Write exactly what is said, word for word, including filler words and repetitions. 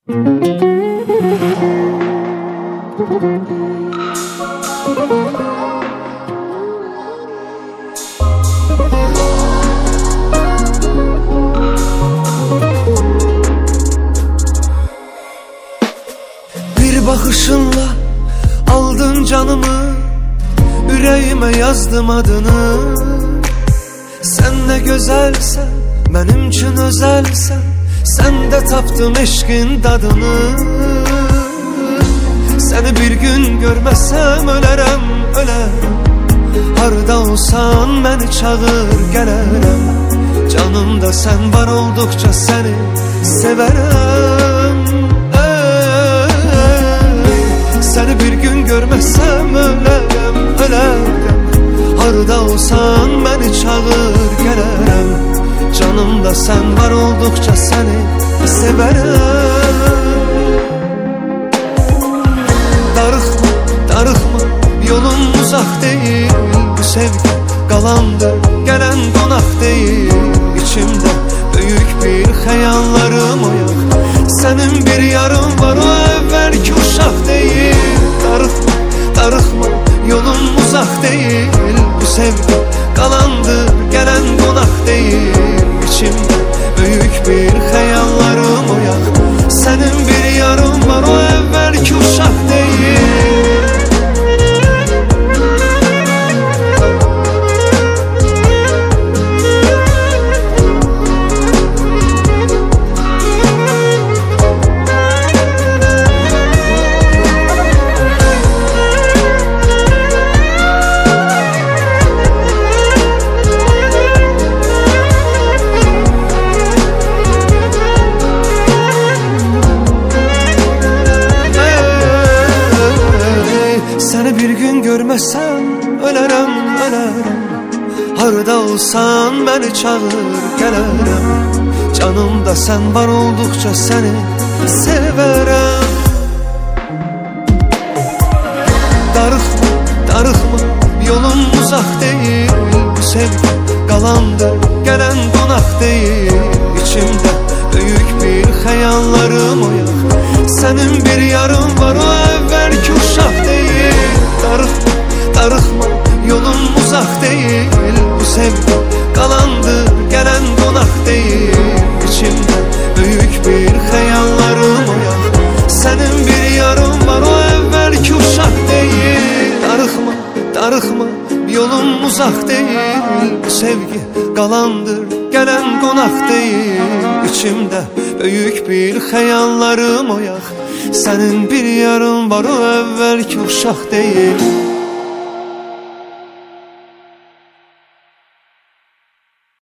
Bir bakışınla aldın canımı, yüreğime yazdım adını. Sen ne güzelsen, benim için özelsen, sen de taptım eşkin tadını. Seni bir gün görmezsem ölerem, ölerem. Harda olsan beni çağır gelerem. Canımda sen var oldukça seni severem. Ey, seni bir gün görmezsem ölerem, ölerem. Harda olsan beni çağır gelerem. Canımda sen var oldukça seni severem. Darıkma, darıkma, yolun uzak değil. Bu sevgi kalandı, gelen konak değil. İçimde büyük bir hayallarım oyak. Senin bir yarın var, o evvelki uşak değil. Darıkma, darıkma, yolun uzak değil. Bu sevgi kalandı, gelen konak değil. İçimde büyük bir hayallarım oyak. Senin bir yarın var, o evvelki uşak değil. Seni bir gün görmezsem ölerem, ölerem. Harda olsan beni çağır gelerem. Canımda sen var oldukça seni severem. Darıkma, darıkma, yolun uzak değil. Bu sevgi kalandı, gelen konak değil. İçimde büyük bir hayallarım oyak. Senin bir yarın var, o evvelki uşak değil. Darıkma, darıkma, yolun uzak değil. Bu sevgi kalandı, gelen konak değil. İçimde büyük bir hayallarım oyak. Senin bir yarın var, o evvelki uşak değil. Darıkma, darıkma, yolun uzak değil. Bu sevgi kalandır, gelen konak değil. İçimde büyük bir hayallarım oyak. Senin bir yarın var, o evvelki uşak değil.